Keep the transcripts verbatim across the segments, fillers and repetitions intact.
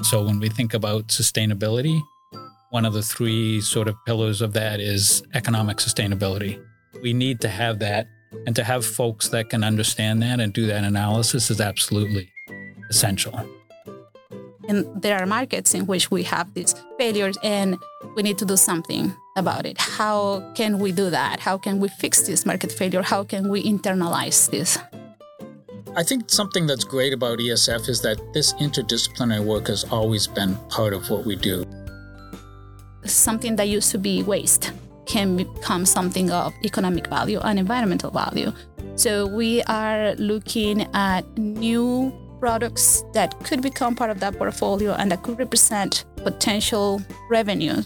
So when we think about sustainability, one of the three sort of pillars of that is economic sustainability. We need to have that, and to have folks that can understand that and do that analysis is absolutely essential. And there are markets in which we have these failures and we need to do something about it. How can we do that? How can we fix this market failure? How can we internalize this? I think something that's great about E S F is that this interdisciplinary work has always been part of what we do. Something that used to be waste can become something of economic value and environmental value. So we are looking at new products that could become part of that portfolio and that could represent potential revenue.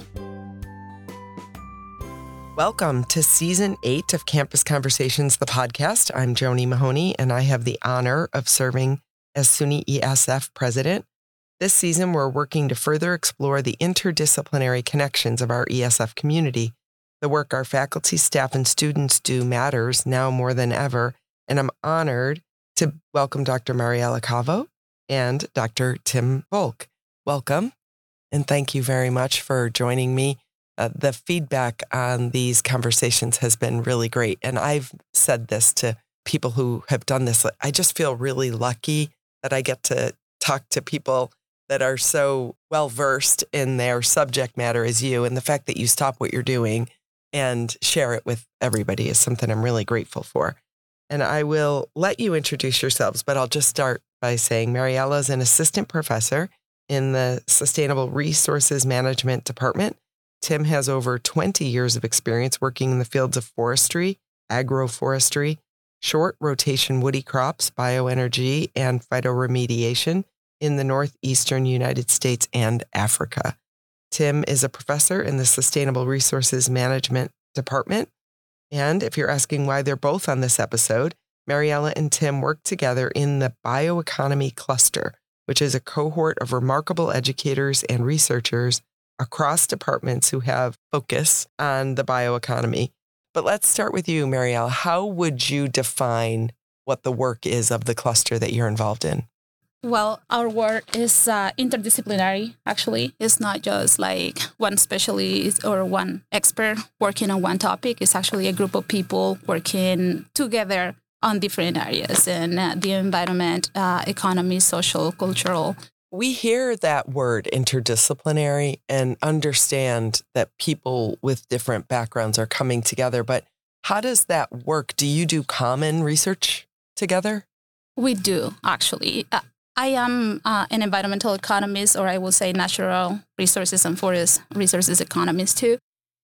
Welcome to Season eight of Campus Conversations, the podcast. I'm Joni Mahoney, and I have the honor of serving as SUNY E S F president. This season, we're working to further explore the interdisciplinary connections of our E S F community. The work our faculty, staff, and students do matters now more than ever, and I'm honored to welcome Doctor Mariela Cavo and Doctor Tim Volk. Welcome, and thank you very much for joining me. Uh, the feedback on these conversations has been really great, and I've said this to people who have done this. I just feel really lucky that I get to talk to people that are so well-versed in their subject matter as you, and the fact that you stop what you're doing and share it with everybody is something I'm really grateful for. And I will let you introduce yourselves, but I'll just start by saying Mariela is an assistant professor in the Sustainable Resources Management Department. Tim has over twenty years of experience working in the fields of forestry, agroforestry, short rotation woody crops, bioenergy, and phytoremediation in the northeastern United States and Africa. Tim is a professor in the Sustainable Resources Management Department. And if you're asking why they're both on this episode, Mariela and Tim work together in the Bioeconomy Cluster, which is a cohort of remarkable educators and researchers across departments who have focus on the bioeconomy. But let's start with you, Mariela. How would you define what the work is of the cluster that you're involved in? Well, our work is uh, interdisciplinary, actually. It's not just like one specialist or one expert working on one topic. It's actually a group of people working together on different areas in uh, the environment, uh, economy, social, cultural. We hear that word interdisciplinary and understand that people with different backgrounds are coming together. But how does that work? Do you do common research together? We do, actually. Uh, I am uh, an environmental economist, or I will say natural resources and forest resources economist too.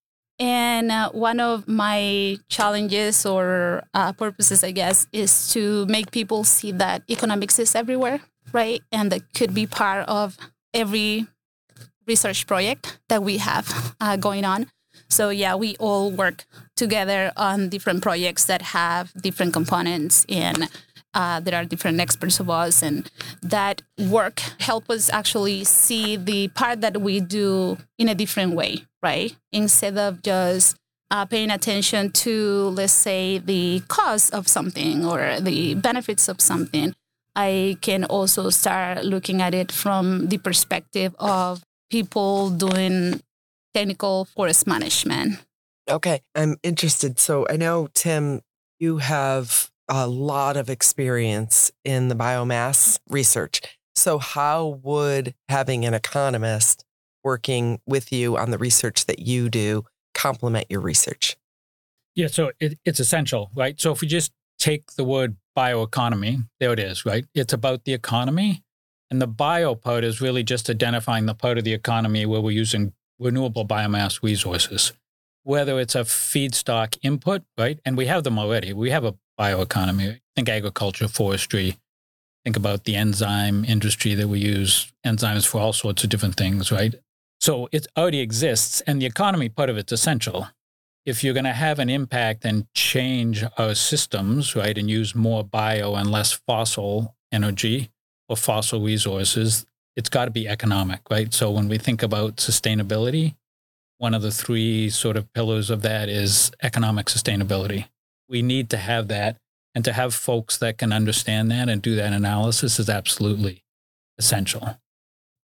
And uh, one of my challenges or uh, purposes, I guess, is to make people see that economics is everywhere, right? And that could be part of every research project that we have uh, going on. So yeah, we all work together on different projects that have different components, and uh, there are different experts of us, and that work help us actually see the part that we do in a different way, right? Instead of just uh, paying attention to, let's say, the cost of something or the benefits of something, I can also start looking at it from the perspective of people doing technical forest management. Okay, I'm interested. So I know, Tim, you have a lot of experience in the biomass research. So how would having an economist working with you on the research that you do complement your research? Yeah, so it, it's essential, right? So if we just take the word bioeconomy, there it is, right? It's about the economy. And the bio part is really just identifying the part of the economy where we're using renewable biomass resources, whether it's a feedstock input, right? And we have them already. We have a bioeconomy. Think agriculture, forestry. Think about the enzyme industry that we use enzymes for all sorts of different things, right? So it already exists, and the economy part of it's essential. If you're going to have an impact and change our systems, right, and use more bio and less fossil energy or fossil resources, it's got to be economic, right? So when we think about sustainability, one of the three sort of pillars of that is economic sustainability. We need to have that, and to have folks that can understand that and do that analysis is absolutely essential.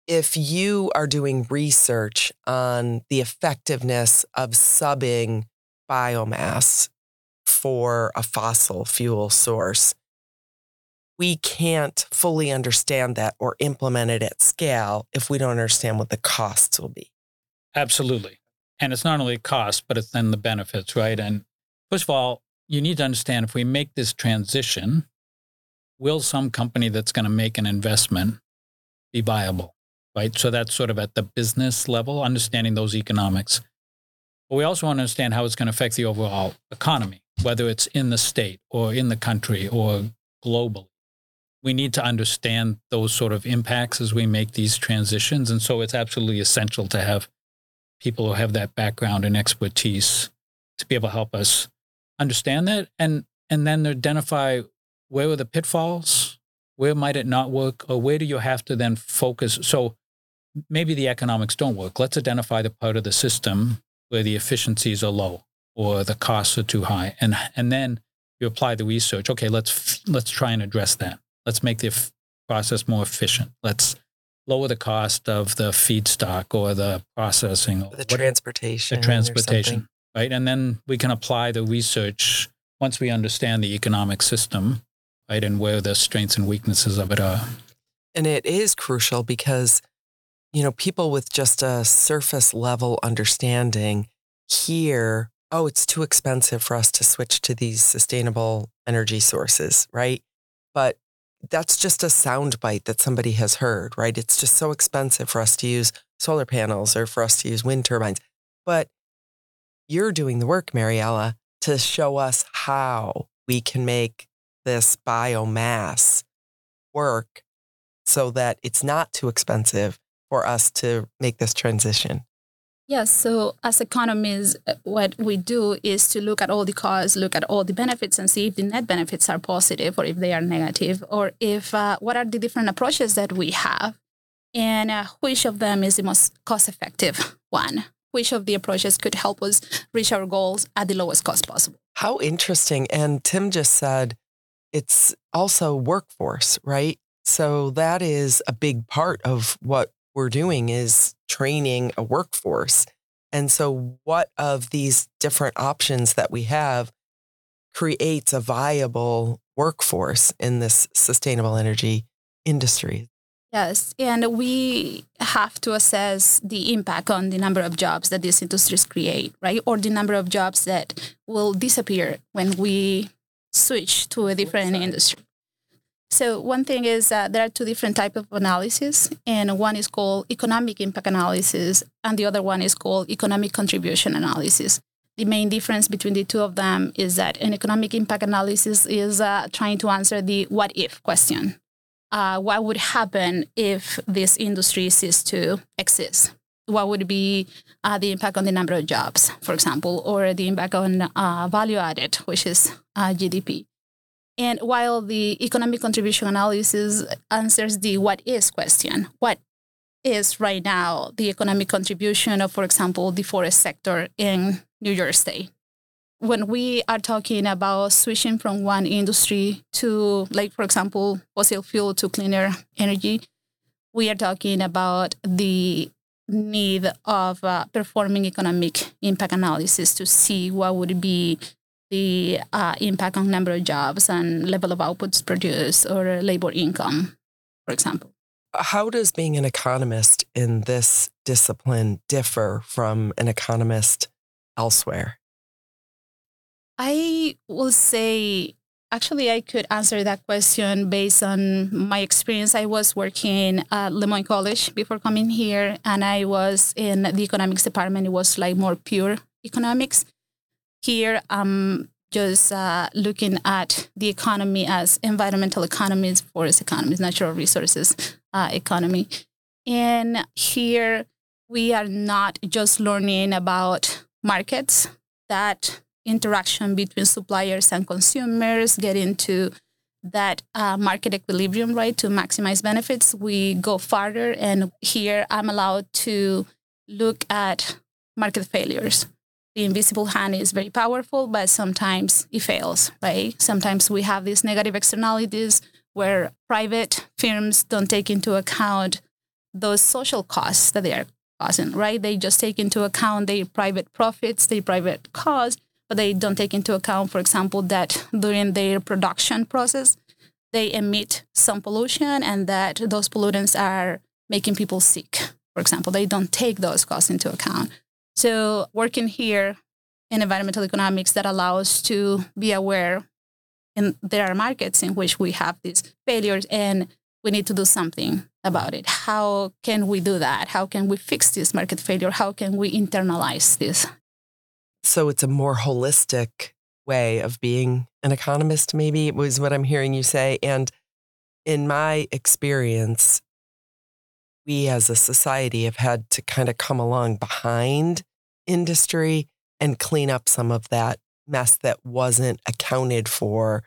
if you are doing research on the effectiveness of subbing biomass for a fossil fuel source, we can't fully understand that or implement it at scale if we don't understand what the costs will be. Absolutely. And it's not only cost, but it's then the benefits, right? And first of all, you need to understand if we make this transition, will some company that's going to make an investment be viable, right? So that's sort of at the business level, understanding those economics. But we also want to understand how it's going to affect the overall economy, whether it's in the state or in the country or globally. We need to understand those sort of impacts as we make these transitions. And so it's absolutely essential to have people who have that background and expertise to be able to help us understand that and, and then identify where are the pitfalls, where might it not work, or where do you have to then focus? So maybe the economics don't work. Let's identify the part of the system where the efficiencies are low or the costs are too high. And, and then you apply the research. Okay, let's, let's try and address that. Let's make the f- process more efficient. Let's lower the cost of the feedstock or the processing. Or the transportation. The transportation, right? And then we can apply the research once we understand the economic system, right? And where the strengths and weaknesses of it are. And it is crucial because, you know, people with just a surface level understanding hear, oh, it's too expensive for us to switch to these sustainable energy sources, right? But that's just a soundbite that somebody has heard, right? It's just so expensive for us to use solar panels or for us to use wind turbines. But you're doing the work, Mariella, to show us how we can make this biomass work so that it's not too expensive for us to make this transition. Yes, so as economists, what we do is to look at all the costs, look at all the benefits and see if the net benefits are positive or if they are negative, or if uh, what are the different approaches that we have and uh, which of them is the most cost-effective one. Which of the approaches could help us reach our goals at the lowest cost possible. How interesting. And Tim just said it's also workforce, right? So that is a big part of what we're doing is training a workforce. And so what of these different options that we have creates a viable workforce in this sustainable energy industry? Yes, and we have to assess the impact on the number of jobs that these industries create, right? Or the number of jobs that will disappear when we switch to a different industry. So one thing is that there are two different types of analysis, and one is called economic impact analysis, and the other one is called economic contribution analysis. The main difference between the two of them is that an economic impact analysis is uh, trying to answer the what if question. Uh, what would happen if this industry ceased to exist? What would be uh, the impact on the number of jobs, for example, or the impact on uh, value added, which is uh, G D P? And while the economic contribution analysis answers the what is question, what is right now the economic contribution of, for example, the forest sector in New York State? When we are talking about switching from one industry to, like, for example, fossil fuel to cleaner energy, we are talking about the need of uh, performing economic impact analysis to see what would be the uh, impact on number of jobs and level of outputs produced or labor income, for example. How does being an economist in this discipline differ from an economist elsewhere? I will say, actually, I could answer that question based on my experience. I was working at Lemoyne College before coming here, and I was in the economics department. It was like more pure economics. Here, I'm just uh, looking at the economy as environmental economies, forest economies, natural resources uh, economy. And here, we are not just learning about markets, that interaction between suppliers and consumers, get into that uh, market equilibrium, right, to maximize benefits. We go farther, and here I'm allowed to look at market failures. The invisible hand is very powerful, but sometimes it fails, right? Sometimes we have these negative externalities where private firms don't take into account those social costs that they are causing, right? They just take into account their private profits, their private costs, but they don't take into account, for example, that during their production process, they emit some pollution and that those pollutants are making people sick. For example, they don't take those costs into account. So working here in environmental economics that allows us to be aware, and there are markets in which we have these failures and we need to do something about it. How can we do that? How can we fix this market failure? How can we internalize this? So it's a more holistic way of being an economist, maybe, was what I'm hearing you say. And in my experience, we as a society have had to kind of come along behind industry and clean up some of that mess that wasn't accounted for.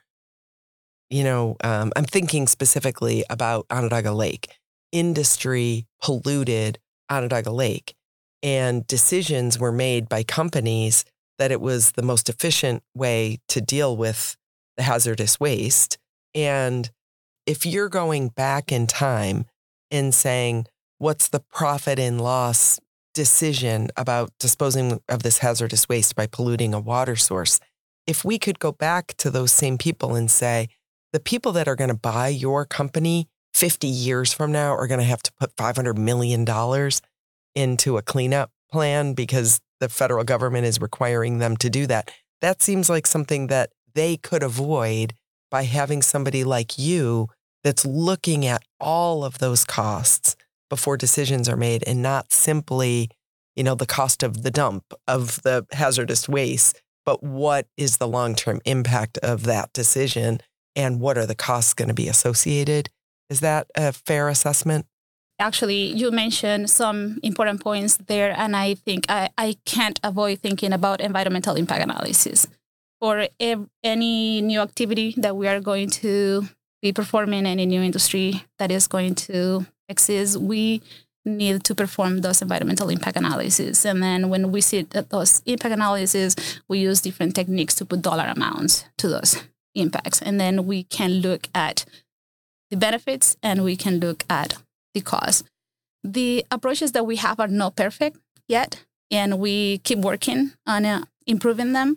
You know, um, I'm thinking specifically about Onondaga Lake. Industry polluted Onondaga Lake, and decisions were made by companies that it was the most efficient way to deal with the hazardous waste. And if you're going back in time and saying, what's the profit and loss decision about disposing of this hazardous waste by polluting a water source? If we could go back to those same people and say, the people that are going to buy your company fifty years from now are going to have to put five hundred million dollars into a cleanup plan because the federal government is requiring them to do that. That seems like something that they could avoid by having somebody like you that's looking at all of those costs before decisions are made, and not simply, you know, the cost of the dump of the hazardous waste, but what is the long-term impact of that decision and what are the costs going to be associated? Is that a fair assessment? Actually, you mentioned some important points there, and I think I, I can't avoid thinking about environmental impact analysis. For ev- any new activity that we are going to be performing, any new industry that is going to exist, we need to perform those environmental impact analysis. And then when we see that those impact analysis, we use different techniques to put dollar amounts to those impacts. And then we can look at the benefits and we can look at the cost. The approaches that we have are not perfect yet, and we keep working on uh, improving them.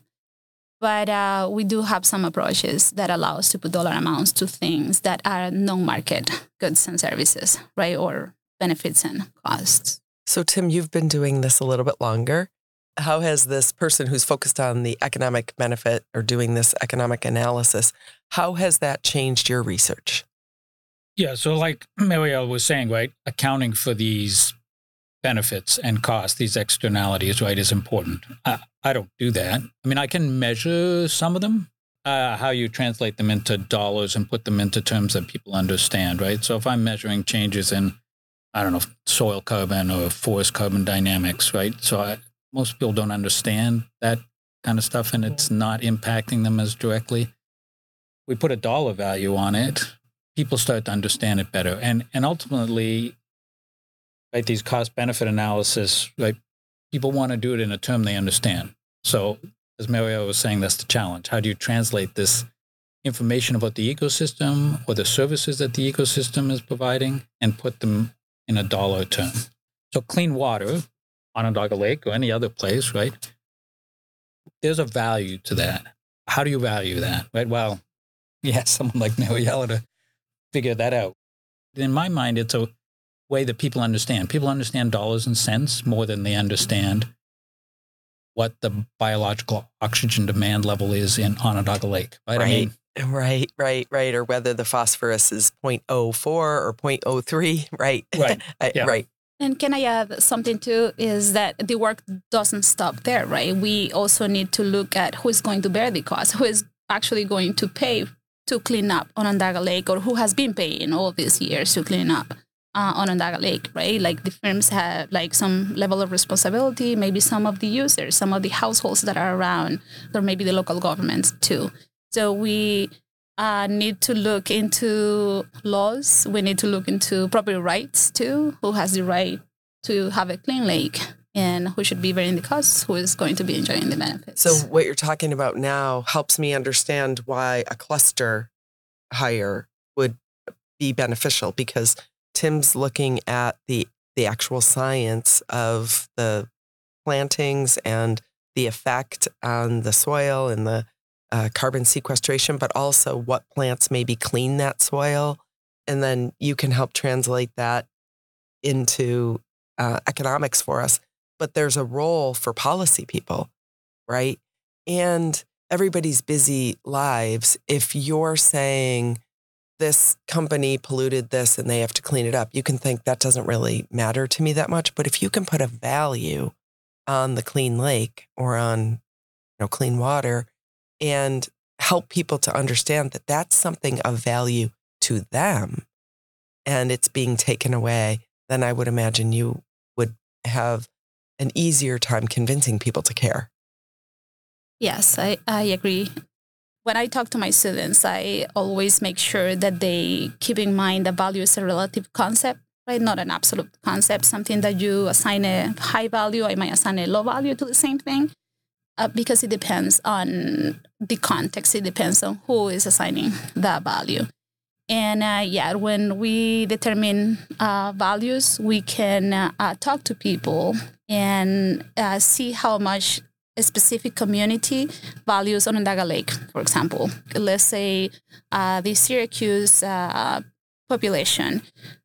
But uh, we do have some approaches that allow us to put dollar amounts to things that are non-market goods and services, right? Or benefits and costs. So, Tim, you've been doing this a little bit longer. How has this person who's focused on the economic benefit or doing this economic analysis, how has that changed your research? Yeah, so like Mariela was saying, right, accounting for these benefits and costs, these externalities, right, is important. I, I don't do that. I mean, I can measure some of them, uh, how you translate them into dollars and put them into terms that people understand, right? So if I'm measuring changes in, I don't know, soil carbon or forest carbon dynamics, right? So I, most people don't understand that kind of stuff, and it's not impacting them as directly. We put a dollar value on it, people start to understand it better. And and ultimately, right, these cost-benefit analysis, right, people want to do it in a term they understand. So as Mario was saying, that's the challenge. How do you translate this information about the ecosystem or the services that the ecosystem is providing and put them in a dollar term? So clean water, Onondaga Lake or any other place, right, there's a value to that. How do you value that, right? Well, yeah, someone like Mariela to figure that out. In my mind, it's a way that people understand. People understand dollars and cents more than they understand what the biological oxygen demand level is in Onondaga Lake. Right? Right, I mean, right, right, right. Or whether the phosphorus is zero point zero four or zero point zero three. Right, right, I, yeah. right. And can I add something too, is that the work doesn't stop there, right? We also need to look at who is going to bear the cost, who is actually going to pay to clean up Onondaga Lake, or who has been paying all these years to clean up uh, Onondaga Lake, right? Like the firms have like some level of responsibility, maybe some of the users, some of the households that are around, or maybe the local governments too. So we uh, need to look into laws. We need to look into property rights too. Who has the right to have a clean lake, and who should be bearing the costs, who is going to be enjoying the benefits. So what you're talking about now helps me understand why a cluster hire would be beneficial, because Tim's looking at the the actual science of the plantings and the effect on the soil and the uh, carbon sequestration, but also what plants maybe clean that soil. And then you can help translate that into uh, economics for us. But there's a role for policy people, right? And everybody's busy lives. If you're saying this company polluted this and they have to clean it up, you can think that doesn't really matter to me that much. But if you can put a value on the clean lake or on, you know, clean water and help people to understand that that's something of value to them and it's being taken away, then I would imagine you would have an easier time convincing people to care. Yes, I, I agree. When I talk to my students, I always make sure that they keep in mind that value is a relative concept, right? Not an absolute concept, something that you assign a high value, I might assign a low value to the same thing, uh, because it depends on the context. It depends on who is assigning that value. And uh, yeah, when we determine uh, values, we can uh, uh, talk to people and uh, see how much a specific community values Onondaga Lake, for example. Let's say uh, the Syracuse uh, population,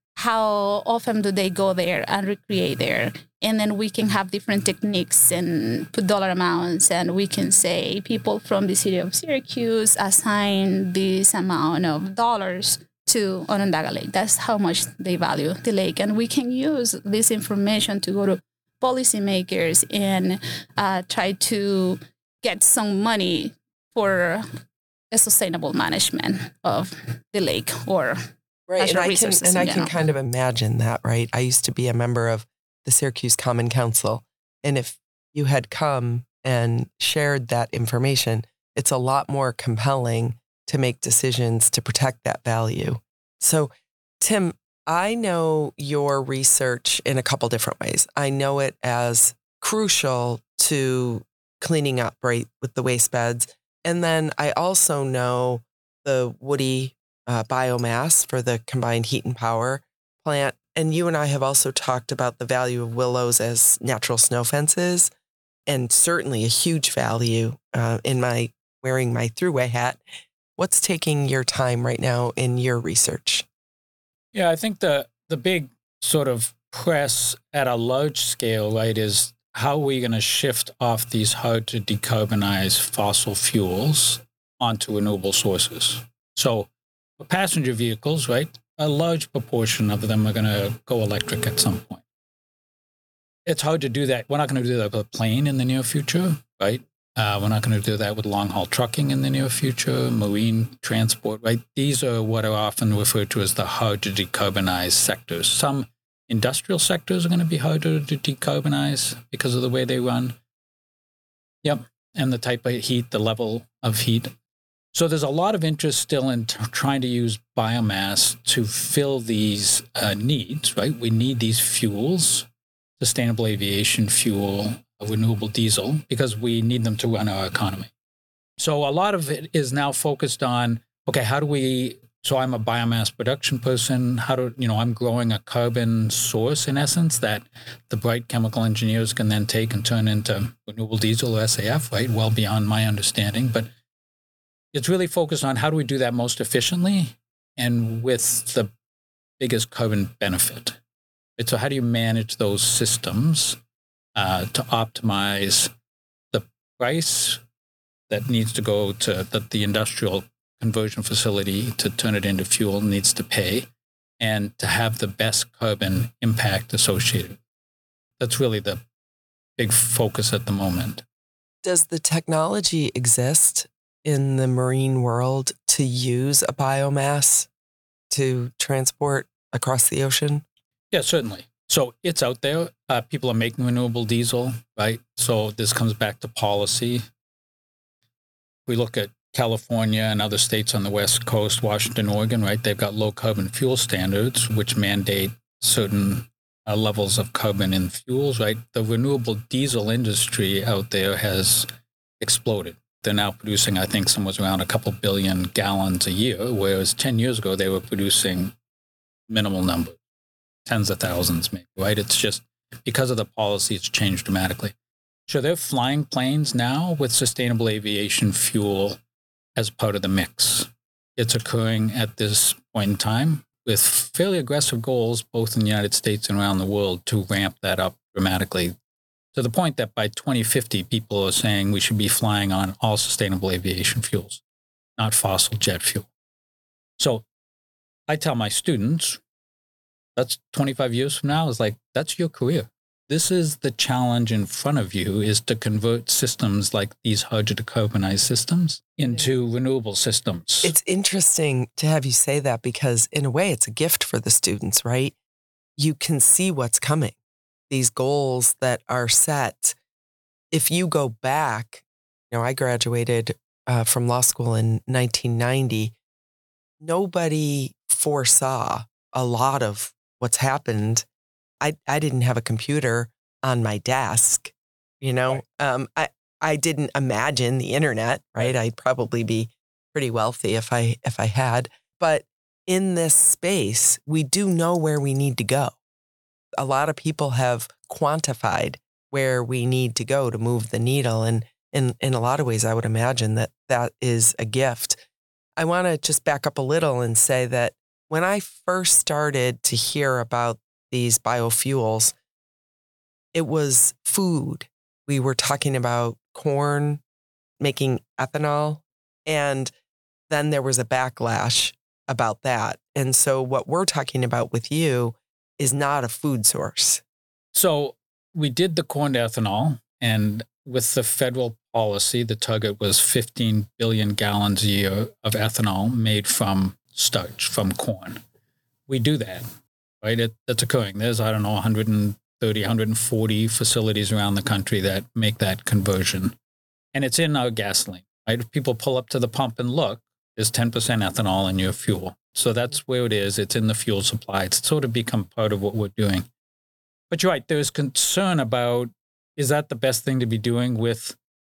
how often do they go there and recreate there? And then we can have different techniques and put dollar amounts, and we can say people from the city of Syracuse assign this amount of dollars to Onondaga Lake. That's how much they value the lake. And we can use this information to go to policymakers and uh, try to get some money for a sustainable management of the lake or right. natural and I resources. Can, and I general. can kind of imagine that, right? I used to be a member of the Syracuse Common Council. And if you had come and shared that information, it's a lot more compelling to make decisions to protect that value. So, Tim, I know your research in a couple different ways. I know it as crucial to cleaning up, right, with the waste beds. And then I also know the woody uh, biomass for the combined heat and power plant. And you and I have also talked about the value of willows as natural snow fences, and certainly a huge value uh, in my wearing my Thruway hat. What's taking your time right now in your research? Yeah, I think the the big sort of press at a large scale, right, is how are we going to shift off these hard to decarbonize fossil fuels onto renewable sources? So for passenger vehicles, right, a large proportion of them are going to go electric at some point. It's hard to do that. We're not going to do that with a plane in the near future, right? Uh, we're not going to do that with long-haul trucking in the near future, marine transport, right? These are what are often referred to as the hard-to-decarbonize sectors. Some industrial sectors are going to be harder to decarbonize because of the way they run. Yep, and the type of heat, the level of heat. So there's a lot of interest still in t- trying to use biomass to fill these uh, needs, right? We need these fuels, sustainable aviation fuel, renewable diesel, because we need them to run our economy. So a lot of it is now focused on, okay, how do we, so I'm a biomass production person, how do, you know, I'm growing a carbon source in essence that the bright chemical engineers can then take and turn into renewable diesel or S A F, right? Well beyond my understanding, but it's really focused on how do we do that most efficiently and with the biggest carbon benefit. And so how do you manage those systems Uh, to optimize the price that needs to go to that the industrial conversion facility to turn it into fuel needs to pay, and to have the best carbon impact associated. That's really the big focus at the moment. Does the technology exist in the marine world to use a biomass to transport across the ocean? Yeah, certainly. So it's out there. Uh, people are making renewable diesel, right? So this comes back to policy. We look at California and other states on the West Coast, Washington, Oregon, right? They've got low carbon fuel standards, which mandate certain uh, levels of carbon in fuels, right? The renewable diesel industry out there has exploded. They're now producing, I think, somewhere around a couple billion gallons a year, whereas ten years ago, they were producing minimal numbers. tens of thousands, maybe, right? It's just because of the policy, it's changed dramatically. So they're flying planes now with sustainable aviation fuel as part of the mix. It's occurring at this point in time with fairly aggressive goals, both in the United States and around the world, to ramp that up dramatically, to the point that by twenty fifty, people are saying we should be flying on all sustainable aviation fuels, not fossil jet fuel. So I tell my students, that's twenty-five years from now, is like, that's your career. This is the challenge in front of you, is to convert systems like these hard to decarbonize systems into renewable systems. It's interesting to have you say that, because in a way it's a gift for the students, right? You can see what's coming. These goals that are set. If you go back, you know, I graduated uh, from law school in nineteen ninety. Nobody foresaw a lot of what's happened. I, I didn't have a computer on my desk, you know. Right. Um, I, I didn't imagine the internet, right? I'd probably be pretty wealthy if I if I had. But in this space, we do know where we need to go. A lot of people have quantified where we need to go to move the needle. And in, in a lot of ways, I would imagine that that is a gift. I want to just back up a little and say that when I first started to hear about these biofuels, it was food. We were talking about corn, making ethanol, and then there was a backlash about that. And so what we're talking about with you is not a food source. So we did the corn to ethanol, and with the federal policy, the target was fifteen billion gallons a year of ethanol made from starch, from corn. We do that. Right, it, that's occurring. There's, I don't know, one hundred thirty, one hundred forty facilities around the country that make that conversion. And it's in our gasoline, right? If people pull up to the pump and look, there's ten percent ethanol in your fuel. So that's where it is. It's in the fuel supply. It's sort of become part of what we're doing. But you're right, there's concern about, is that the best thing to be doing with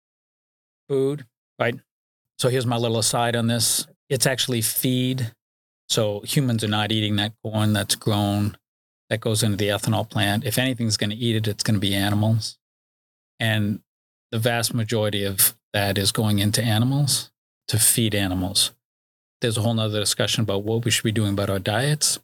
food, right? So here's my little aside on this. It's actually feed. So humans are not eating that corn that's grown, that goes into the ethanol plant. If anything's going to eat it, it's going to be animals. And the vast majority of that is going into animals to feed animals. There's a whole nother discussion about what we should be doing about our diets.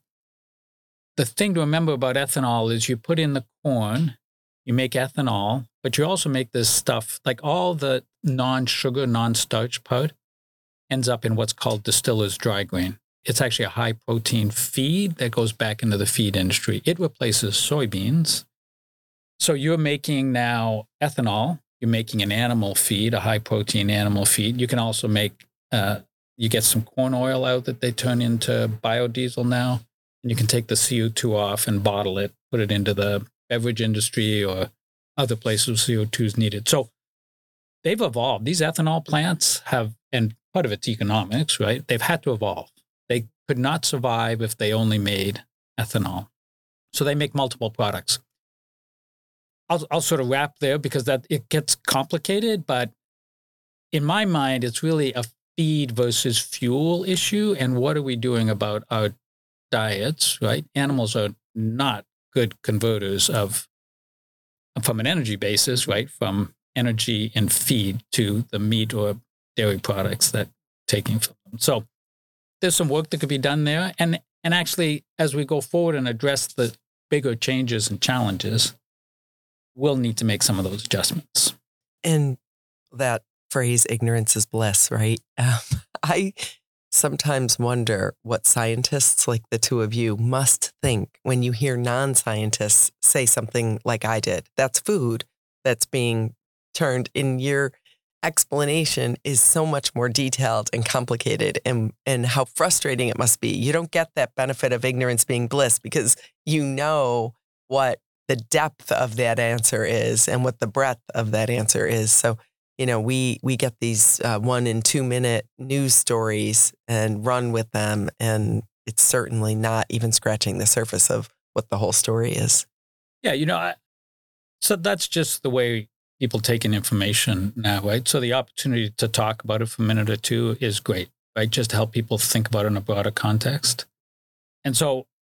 The thing to remember about ethanol is you put in the corn, you make ethanol, but you also make this stuff, like all the non-sugar, non-starch part ends up in what's called distiller's dry grain. It's actually a high protein feed that goes back into the feed industry. It replaces soybeans. So you're making now ethanol. You're making an animal feed, a high protein animal feed. You can also make, uh, you get some corn oil out that they turn into biodiesel now. And you can take the C O two off and bottle it, put it into the beverage industry or other places where C O two is needed. So they've evolved. These ethanol plants have, and part of it's economics, right? They've had to evolve. They could not survive if they only made ethanol. So they make multiple products. I'll, I'll sort of wrap there because that it gets complicated, but in my mind, it's really a feed versus fuel issue. And what are we doing about our diets, right? Animals are not good converters of, from an energy basis, right? From energy and feed to the meat or dairy products that taking from them. So there's some work that could be done there. And and actually, as we go forward and address the bigger changes and challenges, we'll need to make some of those adjustments. And that phrase, ignorance is bliss, right? Um, I sometimes wonder what scientists like the two of you must think when you hear non-scientists say something like I did. That's food that's being turned in your explanation is so much more detailed and complicated, and, and how frustrating it must be. You don't get that benefit of ignorance being bliss because you know what the depth of that answer is and what the breadth of that answer is. So, you know, we, we get these uh, one and two minute news stories and run with them. And it's certainly not even scratching the surface of what the whole story is. Yeah. You know, I, so that's just the way people take in information now, right? So the opportunity to talk about it for a minute or two is great, right? Just to help people think about it in a broader context. And so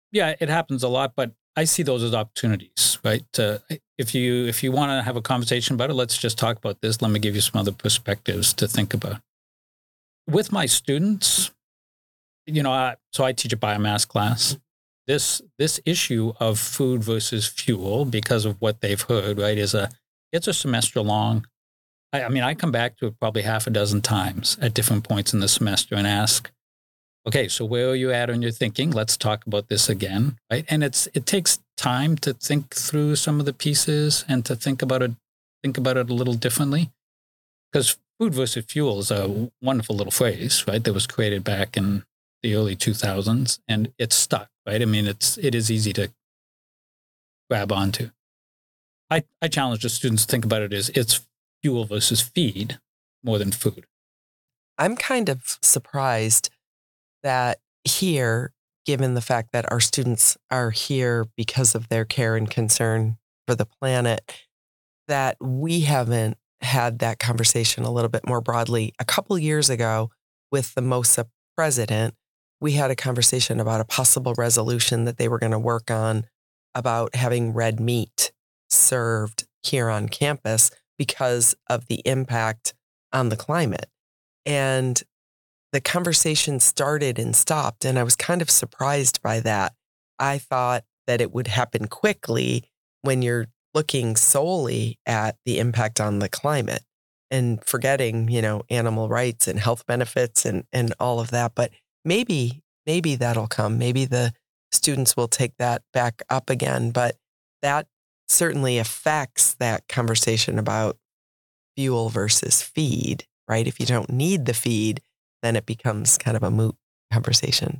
Yeah, it happens a lot, but I see those as opportunities, right? Uh, if you if you want to have a conversation about it, let's just talk about this. Let me give you some other perspectives to think about. With my students, you know, I, so I teach a biomass class. This this issue of food versus fuel, because of what they've heard, right, is a it's a semester long. I, I mean, I come back to it probably half a dozen times at different points in the semester and ask, okay, so where are you at on your thinking? Let's talk about this again, right? And it's it takes time to think through some of the pieces and to think about it think about it a little differently, because food versus fuel is a wonderful little phrase, right? That was created back in the early two thousands, and it's stuck, right? I mean, it's it is easy to grab onto. I I challenge the students to think about it as it's fuel versus feed more than food. I'm kind of surprised that here, given the fact that our students are here because of their care and concern for the planet, that we haven't had that conversation a little bit more broadly. A couple years ago, with the MOSA president, we had a conversation about a possible resolution that they were going to work on about having red meat served here on campus because of the impact on the climate. And the conversation started and stopped, and I was kind of surprised by that. I thought that it would happen quickly when you're looking solely at the impact on the climate and forgetting, you know, animal rights and health benefits and, and all of that. But maybe, maybe that'll come. Maybe the students will take that back up again. But that certainly affects that conversation about fuel versus feed, right? If you don't need the feed, then it becomes kind of a moot conversation.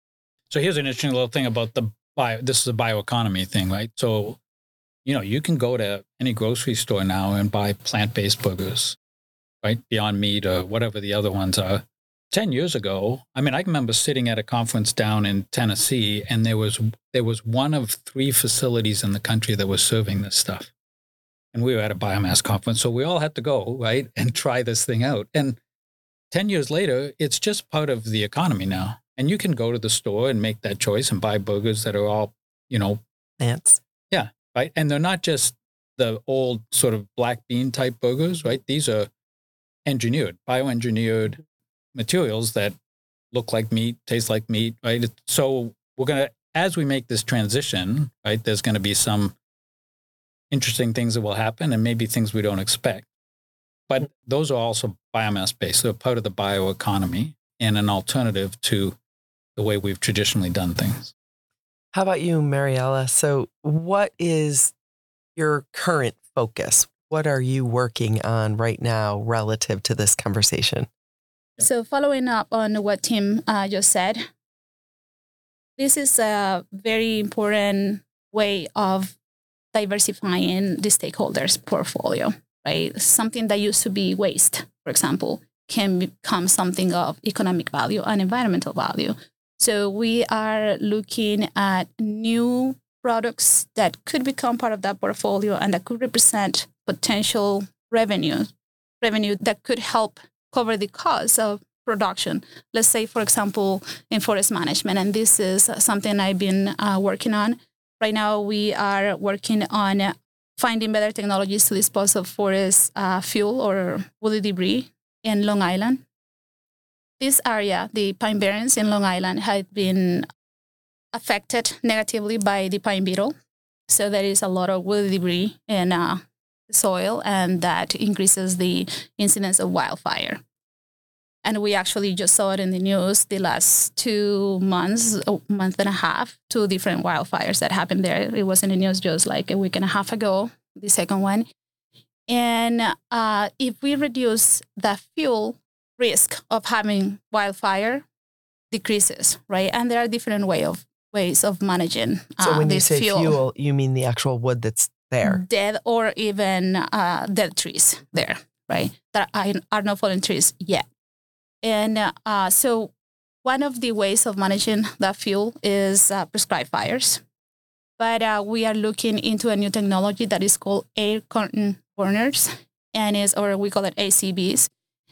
So here's an interesting little thing about the bio. This is a bioeconomy thing, right? So, you know, you can go to any grocery store now and buy plant-based burgers, right? Beyond Meat or whatever the other ones are. Ten years ago, I mean, I can remember sitting at a conference down in Tennessee, and there was there was one of three facilities in the country that was serving this stuff. And we were at a biomass conference, so we all had to go, right, and try this thing out. And ten years later, it's just part of the economy now. And you can go to the store and make that choice and buy burgers that are all, you know, plants. Yeah, right. And they're not just the old sort of black bean type burgers, right? These are engineered, bioengineered materials that look like meat, taste like meat, right? So we're going to, as we make this transition, right, there's going to be some interesting things that will happen and maybe things we don't expect. But those are also biomass-based. They're part of the bioeconomy and an alternative to the way we've traditionally done things. How about you, Mariella? So what is your current focus? What are you working on right now relative to this conversation? So following up on what Tim uh, just said, this is a very important way of diversifying the stakeholders' portfolio, right? Something that used to be waste, for example, can become something of economic value and environmental value. So we are looking at new products that could become part of that portfolio and that could represent potential revenue, revenue that could help cover the cost of production. Let's say, for example, in forest management, and this is something I've been uh, working on. Right now, we are working on finding better technologies to dispose of forest uh, fuel or woody debris in Long Island. This area, the pine barrens in Long Island, had been affected negatively by the pine beetle. So there is a lot of woody debris in uh, soil, and that increases the incidence of wildfire. And we actually just saw it in the news the last two months, a month and a half, two different wildfires that happened there. It was in the news just like a week and a half ago, the second one. And uh, if we reduce the fuel risk of having wildfire, decreases, right? And there are different way of ways of managing uh, So when you this say fuel. fuel, you mean the actual wood that's there? Dead or even uh, dead trees there, right? That are, are not fallen trees yet. And uh, so one of the ways of managing that fuel is uh, prescribed fires. But uh, we are looking into a new technology that is called air curtain burners, and is, or we call it A C Bs.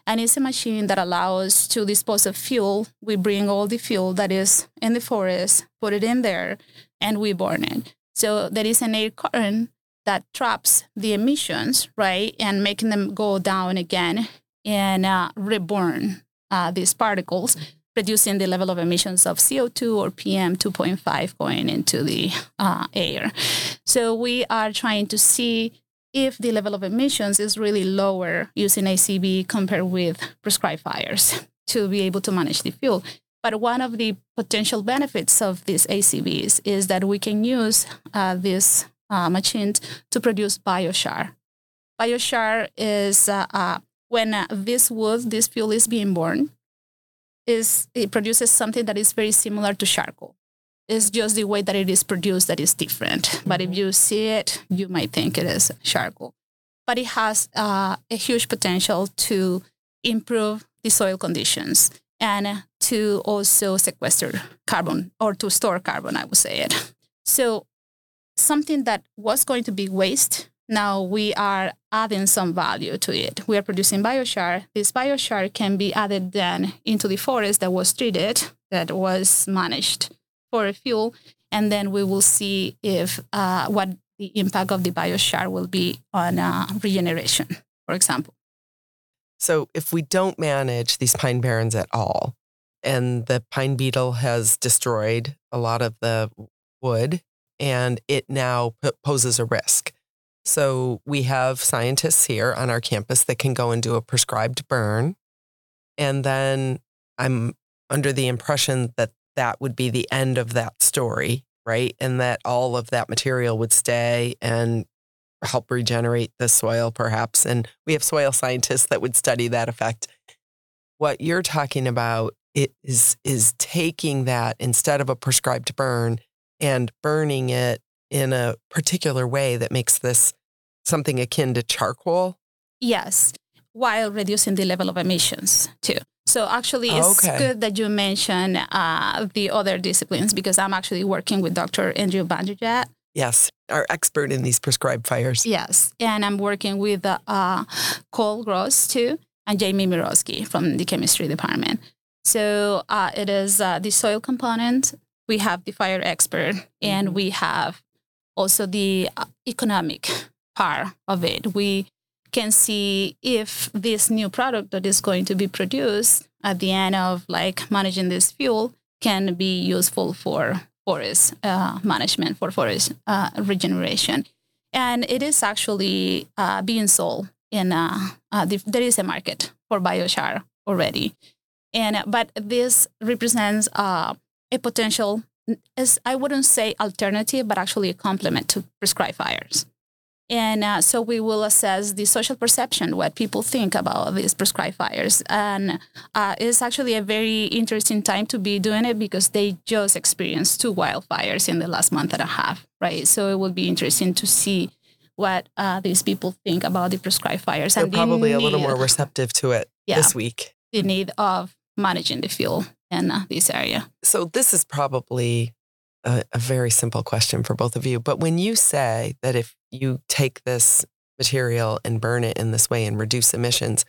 And it's a machine that allows us to dispose of fuel. We bring all the fuel that is in the forest, put it in there, and we burn it. So there is an air current that traps the emissions, right, and making them go down again and uh, reborn uh, these particles, reducing the level of emissions of C O two or P M two point five going into the uh, air. So we are trying to see if the level of emissions is really lower using A C V compared with prescribed fires to be able to manage the fuel. But one of the potential benefits of these A C Vs is that we can use uh, these uh, machines to produce biochar. Biochar is uh, uh, when uh, this wood, this fuel is being burned, is it produces something that is very similar to charcoal. It's just the way that it is produced that is different. Mm-hmm. But if you see it, you might think it is charcoal. But it has uh, a huge potential to improve the soil conditions and to also sequester carbon or to store carbon, I would say it. So something that was going to be waste, now we are adding some value to it. We are producing biochar. This biochar can be added then into the forest that was treated, that was managed for a fuel, and then we will see if uh, what the impact of the biochar will be on uh, regeneration, for example. So if we don't manage these pine barrens at all, and the pine beetle has destroyed a lot of the wood, and it now poses a risk. So we have scientists here on our campus that can go and do a prescribed burn. And then I'm under the impression that that would be the end of that story, right? And that all of that material would stay and help regenerate the soil, perhaps. And we have soil scientists that would study that effect. What you're talking about is, is taking that instead of a prescribed burn and burning it in a particular way that makes this something akin to charcoal? Yes, while reducing the level of emissions too. So actually, it's okay. good that you mention uh, the other disciplines because I'm actually working with Doctor Andrew Banderjat. Yes, our expert in these prescribed fires. Yes, and I'm working with uh, uh, Cole Gross too and Jamie Mirowski from the chemistry department. So uh, it is uh, the soil component. We have the fire expert, and mm-hmm. we have also the uh, economic part of it. We can see if this new product that is going to be produced at the end of like managing this fuel can be useful for forest uh, management, for forest uh, regeneration. And it is actually uh, being sold in, uh, uh, the, there is a market for biochar already. And but this represents uh, a potential, as I wouldn't say alternative, but actually a complement to prescribed fires. And uh, so we will assess the social perception, what people think about these prescribed fires. And uh, it's actually a very interesting time to be doing it because they just experienced two wildfires in the last month and a half, right? So it will be interesting to see what uh, these people think about the prescribed fires. They're and the probably need, a little more receptive to it yeah, this week. The need of managing the fuel in uh, this area. So this is probably a, a very simple question for both of you. But when you say that if you take this material and burn it in this way and reduce emissions,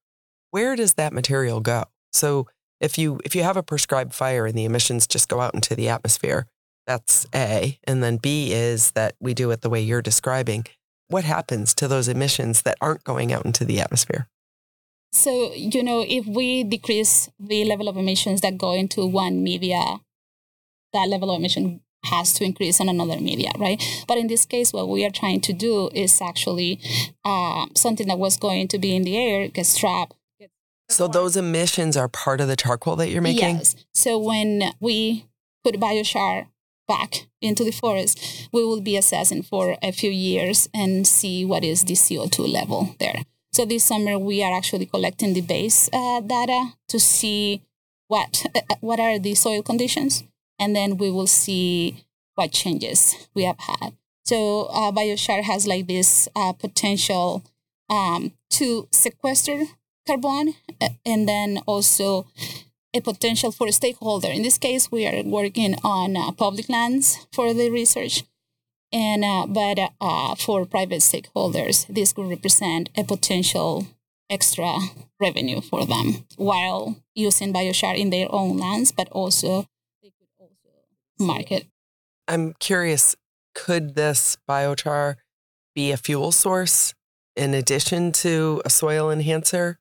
where does that material go? So if you if you have a prescribed fire and the emissions just go out into the atmosphere, that's A. And then B is that we do it the way you're describing. What happens to those emissions that aren't going out into the atmosphere? So, you know, if we decrease the level of emissions that go into one media, that level of emission has to increase on another media, right? But in this case, what we are trying to do is actually uh, something that was going to be in the air gets trapped. So those emissions are part of the charcoal that you're making? Yes. So when we put biochar back into the forest, we will be assessing for a few years and see what is the C O two level there. So this summer, we are actually collecting the base uh, data to see what uh, what are the soil conditions, and then we will see what changes we have had. So uh, biochar has like this uh, potential um, to sequester carbon, and then also a potential for a stakeholder. In this case, we are working on uh, public lands for the research. And uh, but uh, for private stakeholders, this could represent a potential extra revenue for them while using biochar in their own lands, but also they could also market. I'm curious, could this biochar be a fuel source in addition to a soil enhancer?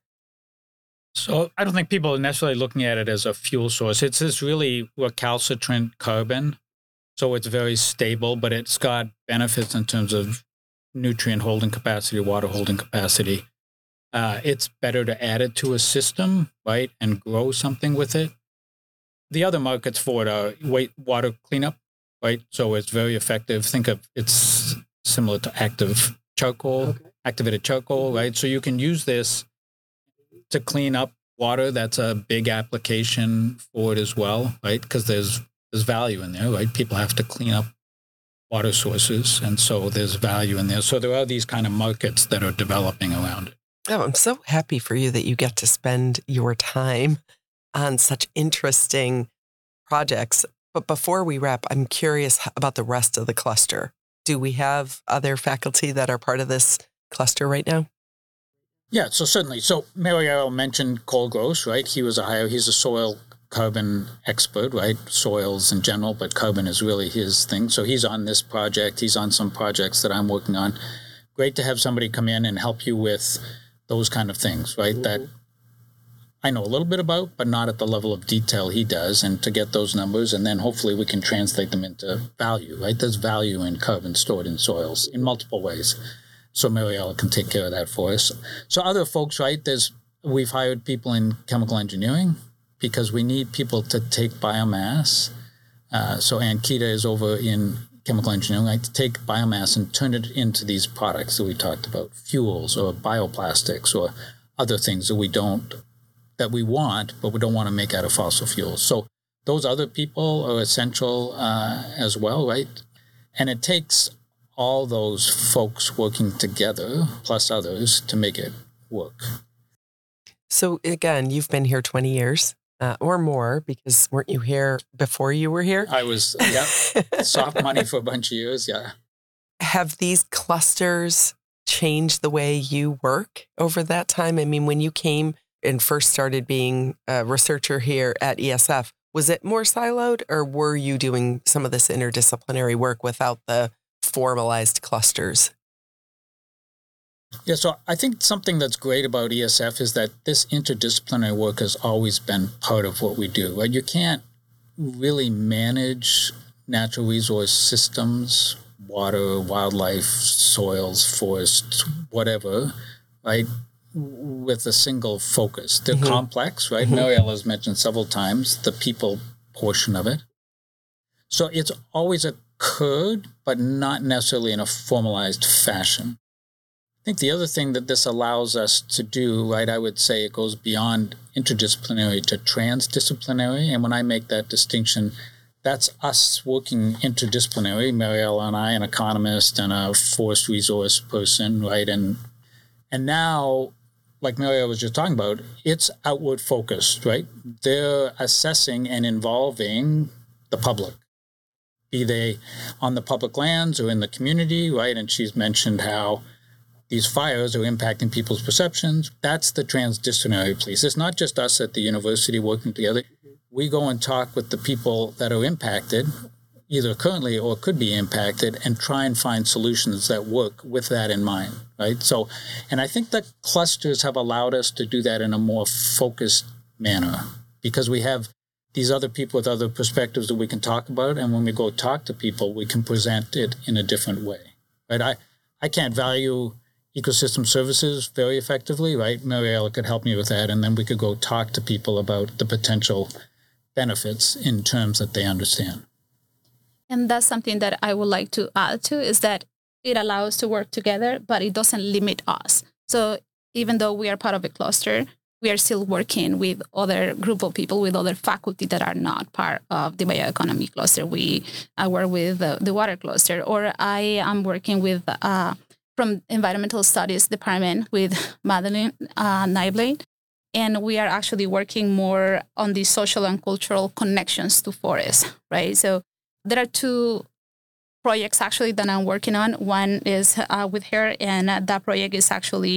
So I don't think people are necessarily looking at it as a fuel source. It's this really recalcitrant carbon. So it's very stable, but it's got benefits in terms of nutrient holding capacity, water holding capacity. Uh, it's better to add it to a system, right, and grow something with it. The other markets for it are weight water cleanup, right? So it's very effective. Think of it's similar to active charcoal, okay. activated charcoal, right? So you can use this to clean up water. That's a big application for it as well, right? Because there's there's value in there, right? People have to clean up water sources, and so there's value in there. So there are these kind of markets that are developing around it. Oh, I'm so happy for you that you get to spend your time on such interesting projects. But before we wrap, I'm curious about the rest of the cluster. Do we have other faculty that are part of this cluster right now? Yeah, so certainly. So Mariel mentioned Cole Gross, right? He was a hire. He's a soil carbon expert, right? Soils in general, but carbon is really his thing. So he's on this project. He's on some projects that I'm working on. Great to have somebody come in and help you with those kind of things, right? Mm-hmm. That I know a little bit about, but not at the level of detail he does, and to get those numbers, and then hopefully we can translate them into value, right? There's value in carbon stored in soils in multiple ways. So Mariella can take care of that for us. So other folks, right, there's we've hired people in chemical engineering because we need people to take biomass. Uh, so Ankita is over in chemical engineering, like to take biomass and turn it into these products that we talked about, fuels or bioplastics or other things that we don't, that we want, but we don't want to make out of fossil fuels. So those other people are essential uh, as well, right? And it takes all those folks working together, plus others, to make it work. So again, you've been here twenty years. Uh, or more, because weren't you here before you were here? I was, yeah, soft money for a bunch of years, yeah. Have these clusters changed the way you work over that time? I mean, when you came and first started being a researcher here at E S F, was it more siloed, or were you doing some of this interdisciplinary work without the formalized clusters? Yeah, so I think something that's great about E S F is that this interdisciplinary work has always been part of what we do, right? You can't really manage natural resource systems, water, wildlife, soils, forests, whatever, right, with a single focus. They're mm-hmm. complex, right? Mm-hmm. Mariella's mentioned several times the people portion of it. So it's always occurred, but not necessarily in a formalized fashion. I think the other thing that this allows us to do, right, I would say it goes beyond interdisciplinary to transdisciplinary. And when I make that distinction, that's us working interdisciplinary, Mariella and I, an economist and a forest resource person, right? And and now, like Mariella was just talking about, it's outward focused, right? They're assessing and involving the public, be they on the public lands or in the community, right? And she's mentioned how these fires are impacting people's perceptions. That's the transdisciplinary piece. It's not just us at the university working together. We go and talk with the people that are impacted, either currently or could be impacted, and try and find solutions that work with that in mind, right? So, and I think that clusters have allowed us to do that in a more focused manner because we have these other people with other perspectives that we can talk about, and when we go talk to people, we can present it in a different way, right? I, I can't value ecosystem services very effectively, right? Mariella could help me with that, and then we could go talk to people about the potential benefits in terms that they understand. And that's something that I would like to add to is that it allows us to work together, but it doesn't limit us. So even though we are part of a cluster, we are still working with other group of people, with other faculty that are not part of the bioeconomy cluster. We I work with the, the water cluster, or I am working with uh, from Environmental Studies Department with Madeline uh, Neiblade. And we are actually working more on the social and cultural connections to forests, right? So there are two projects actually that I'm working on. One is uh, with her, and that project is actually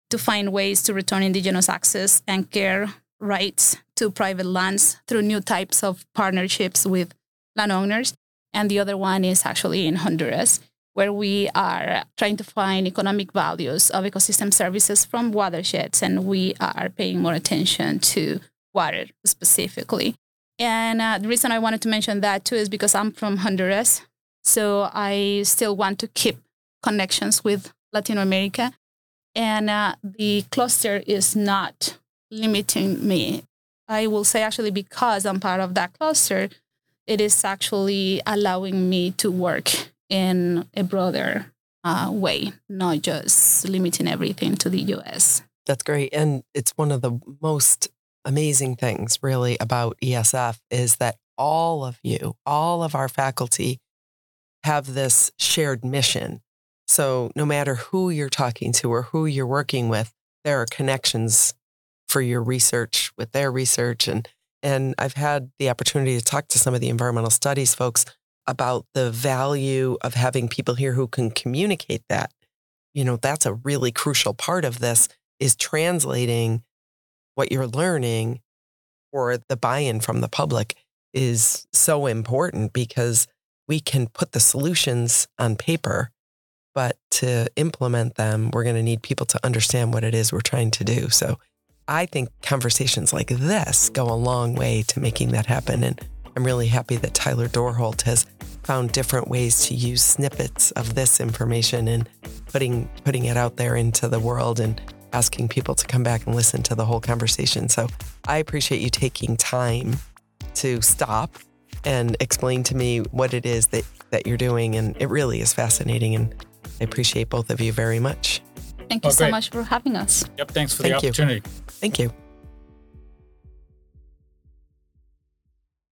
to find ways to return indigenous access and care rights to private lands through new types of partnerships with landowners. And the other one is actually in Honduras, where we are trying to find economic values of ecosystem services from watersheds, and we are paying more attention to water specifically. And uh, the reason I wanted to mention that too is because I'm from Honduras, so I still want to keep connections with Latin America. And uh, the cluster is not limiting me. I will say actually because I'm part of that cluster, it is actually allowing me to work in a broader uh, way, not just limiting everything to the U S. That's great. And it's one of the most amazing things really about E S F is that all of you, all of our faculty have this shared mission. So no matter who you're talking to or who you're working with, there are connections for your research with their research. And, and I've had the opportunity to talk to some of the environmental studies folks about the value of having people here who can communicate that. You know, that's a really crucial part of this, is translating what you're learning, or the buy-in from the public is so important, because we can put the solutions on paper, but to implement them, we're going to need people to understand what it is we're trying to do. So I think conversations like this go a long way to making that happen. And I'm really happy that Tyler Dorholt has found different ways to use snippets of this information and putting putting it out there into the world and asking people to come back and listen to the whole conversation. So I appreciate you taking time to stop and explain to me what it is that, that you're doing. And it really is fascinating. And I appreciate both of you very much. Thank you Oh, so great. much for having us. Yep, thanks for Thank the you. opportunity. Thank you.